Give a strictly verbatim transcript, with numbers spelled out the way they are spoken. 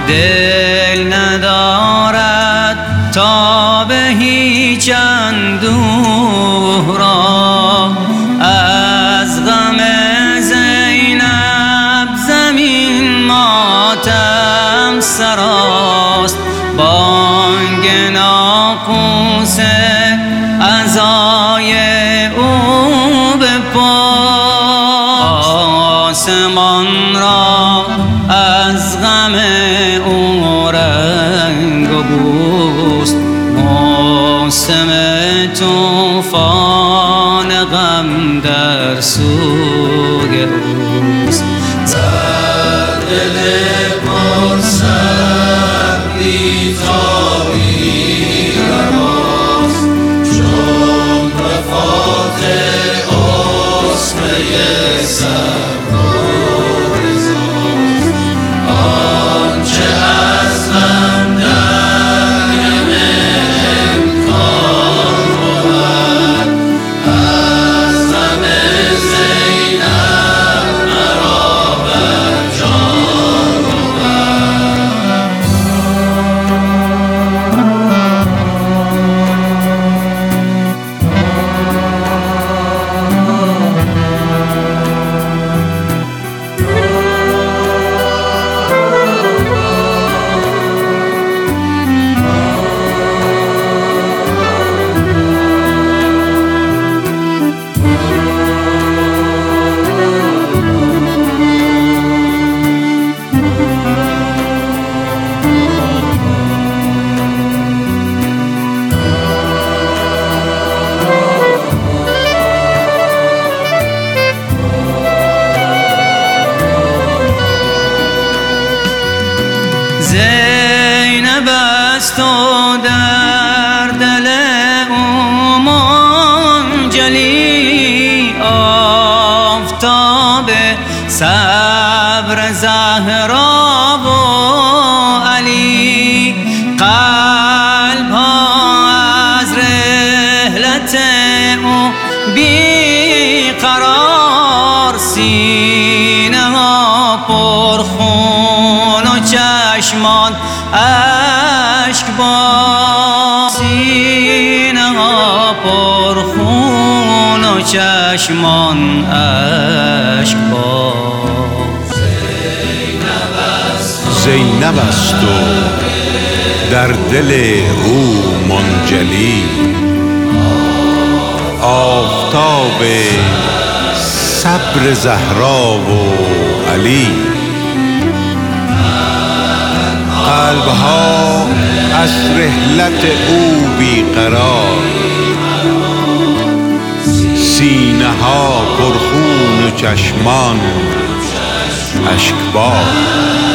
دل ندارد تا به هیچ اندوه را، از غم زینب زمین ماتم سراست. بانگ ناقوس عزای او به پاس، آسمان را از غم او رنگ و بوست. موسم طوفان غم در سوی اوست. در دل پرسردی تابی رواست، چون وفات اسمه سرکار رضاست. آنچه از غم در یم امکان بود، از غم زینب مرا بر جان بود. زینب است و در دل او منجلی، آفتاب صبر زهرا و علی. قلب ها از رحلت او بی قرار، سینه ها پر خون و چشمان اشکبار، سینه ها پر خون و چشمان اشکبار. زینب است و در دل او منجلی، آفتاب صبر زهرا و علی. قلبها از رحلت او بیقرار، سینه ها پرخون و چشمان اشکبار.